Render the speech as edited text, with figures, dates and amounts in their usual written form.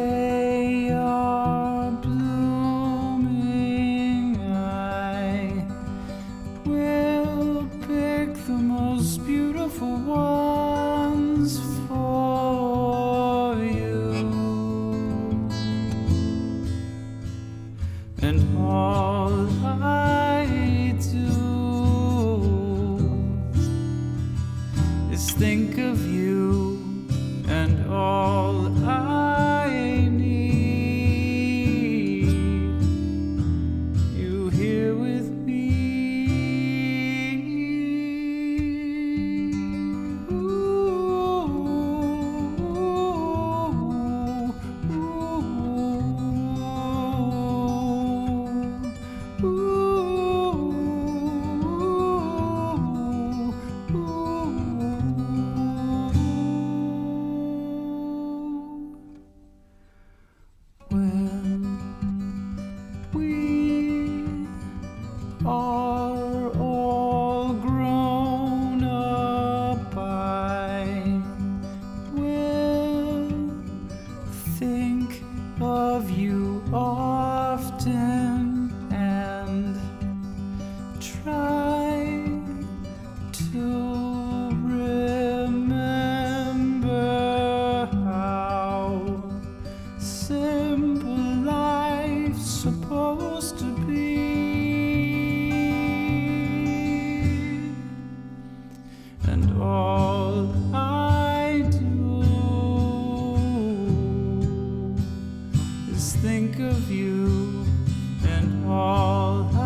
they are blooming, I will pick the most beautiful ones for you. And all I do is think of you, and all I need, you here with me. When we are all grown up, I will think of you often and try to remember how simple life's supposed to be. And all I do is think of you, and all